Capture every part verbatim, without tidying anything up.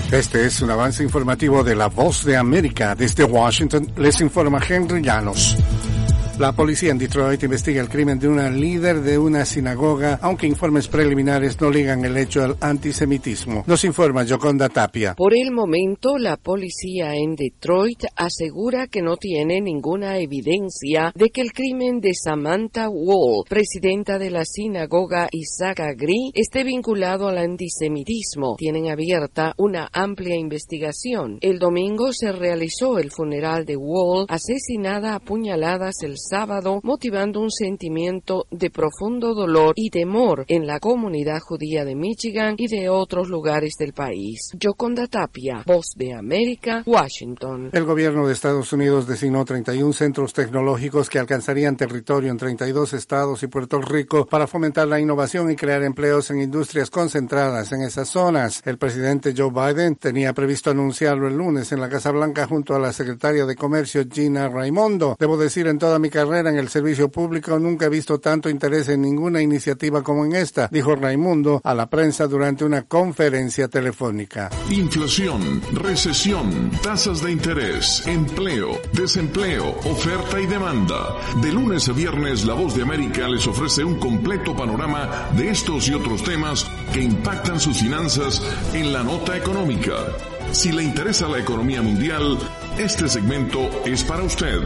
Este es un avance informativo de La Voz de América. Desde Washington les informa Henry Llanos. La policía en Detroit investiga el crimen de una líder de una sinagoga, aunque informes preliminares no ligan el hecho al antisemitismo. Nos informa Yoconda Tapia. Por el momento, la policía en Detroit asegura que no tiene ninguna evidencia de que el crimen de Samantha Wall, presidenta de la sinagoga Isaac Agri, esté vinculado al antisemitismo. Tienen abierta una amplia investigación. El domingo se realizó el funeral de Wall, asesinada a puñaladas el sábado, motivando un sentimiento de profundo dolor y temor en la comunidad judía de Michigan y de otros lugares del país. Yoconda Tapia, Voz de América, Washington. El gobierno de Estados Unidos designó treinta y uno centros tecnológicos que alcanzarían territorio en treinta y dos estados y Puerto Rico para fomentar la innovación y crear empleos en industrias concentradas en esas zonas. El presidente Joe Biden tenía previsto anunciarlo el lunes en la Casa Blanca junto a la secretaria de Comercio Gina Raimondo. Debo decir, en toda mi carrera en el servicio público nunca he visto tanto interés en ninguna iniciativa como en esta, dijo Raimundo a la prensa durante una conferencia telefónica. Inflación, recesión, tasas de interés, empleo, desempleo, oferta y demanda. De lunes a viernes, La Voz de América les ofrece un completo panorama de estos y otros temas que impactan sus finanzas en la nota económica. Si le interesa la economía mundial, este segmento es para usted.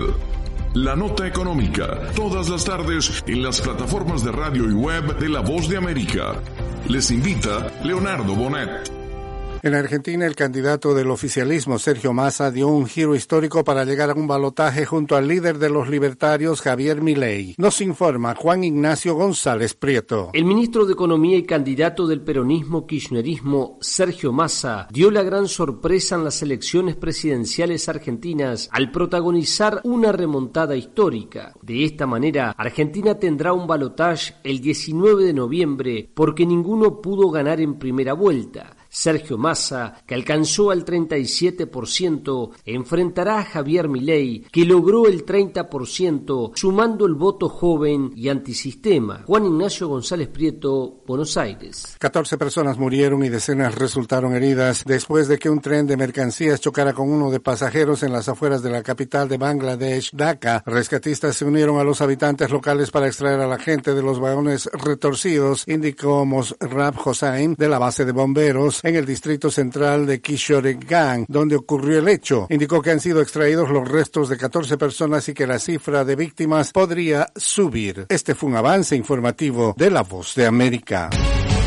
La Nota Económica, todas las tardes en las plataformas de radio y web de La Voz de América. Les invita Leonardo Bonet. En Argentina, el candidato del oficialismo, Sergio Massa, dio un giro histórico para llegar a un balotaje junto al líder de los libertarios, Javier Milei. Nos informa Juan Ignacio González Prieto. El ministro de Economía y candidato del peronismo kirchnerismo, Sergio Massa, dio la gran sorpresa en las elecciones presidenciales argentinas al protagonizar una remontada histórica. De esta manera, Argentina tendrá un balotaje el diecinueve de noviembre porque ninguno pudo ganar en primera vuelta. Sergio Massa, que alcanzó al treinta y siete por ciento, enfrentará a Javier Milei, que logró el treinta por ciento, sumando el voto joven y antisistema. Juan Ignacio González Prieto, Buenos Aires. catorce personas murieron y decenas resultaron heridas después de que un tren de mercancías chocara con uno de pasajeros en las afueras de la capital de Bangladesh, Dhaka. Rescatistas se unieron a los habitantes locales para extraer a la gente de los vagones retorcidos, indicó Mosrab Hossain de la base de bomberos en el distrito central de Kishoreganj, donde ocurrió el hecho. Indicó que han sido extraídos los restos de catorce personas y que la cifra de víctimas podría subir. Este fue un avance informativo de La Voz de América.